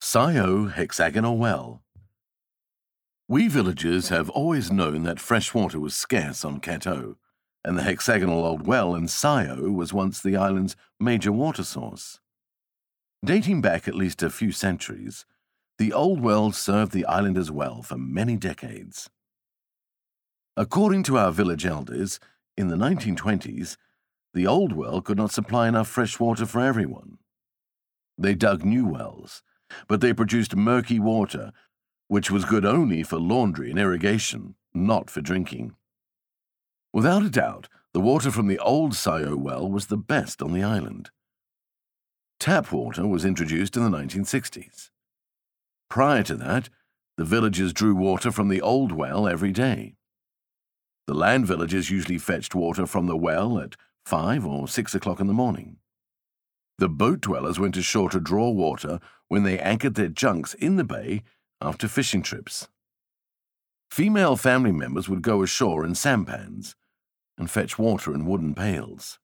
Sayo Hexagonal Well. We villagers have always known that fresh water was scarce on Kato, and the hexagonal old well in Sayo was once the island's major water source. Dating back at least a few centuries, the old well served the islanders well for many decades. According to our village elders, in the 1920s, the old well could not supply enough fresh water for everyone. They dug new wells, but they produced murky water, which was good only for laundry and irrigation, not for drinking. Without a doubt, the water from the old Sayo well was the best on the island. Tap water was introduced in the 1960s. Prior to that, the villagers drew water from the old well every day. The land villagers usually fetched water from the well at 5 or 6 o'clock in the morning. The boat dwellers went ashore to draw water when they anchored their junks in the bay after fishing trips. Female family members would go ashore in sampans and fetch water in wooden pails.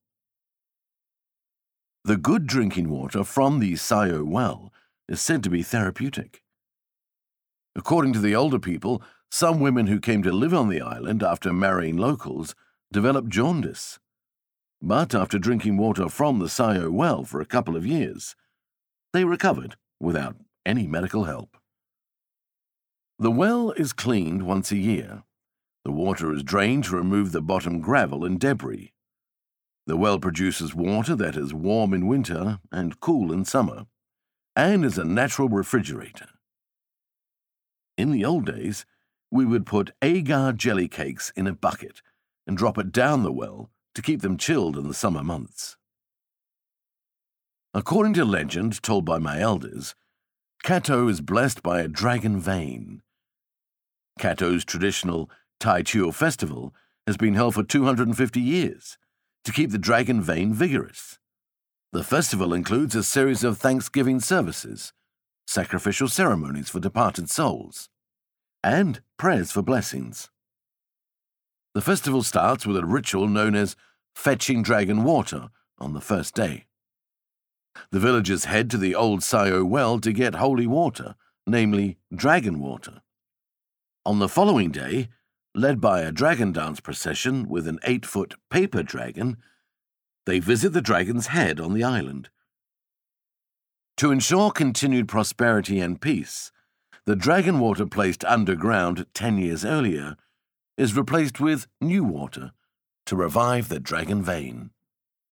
The good drinking water from the Sayo well is said to be therapeutic. According to the older people, some women who came to live on the island after marrying locals developed jaundice. But after drinking water from the Sayo well for a couple of years, they recovered without any medical help. The well is cleaned once a year. The water is drained to remove the bottom gravel and debris. The well produces water that is warm in winter and cool in summer, and is a natural refrigerator. In the old days, we would put agar jelly cakes in a bucket and drop it down the well to keep them chilled in the summer months. According to legend told by my elders, Kato is blessed by a dragon vein. Kato's traditional Taichuo festival has been held for 250 years to keep the dragon vein vigorous. The festival includes a series of Thanksgiving services, sacrificial ceremonies for departed souls, and prayers for blessings. The festival starts with a ritual known as fetching dragon water on the first day. The villagers head to the old Sayo well to get holy water, namely dragon water. On the following day, led by a dragon dance procession with an 8-foot paper dragon, they visit the dragon's head on the island. To ensure continued prosperity and peace, the dragon water placed underground 10 years earlier is replaced with new water to revive the dragon vein.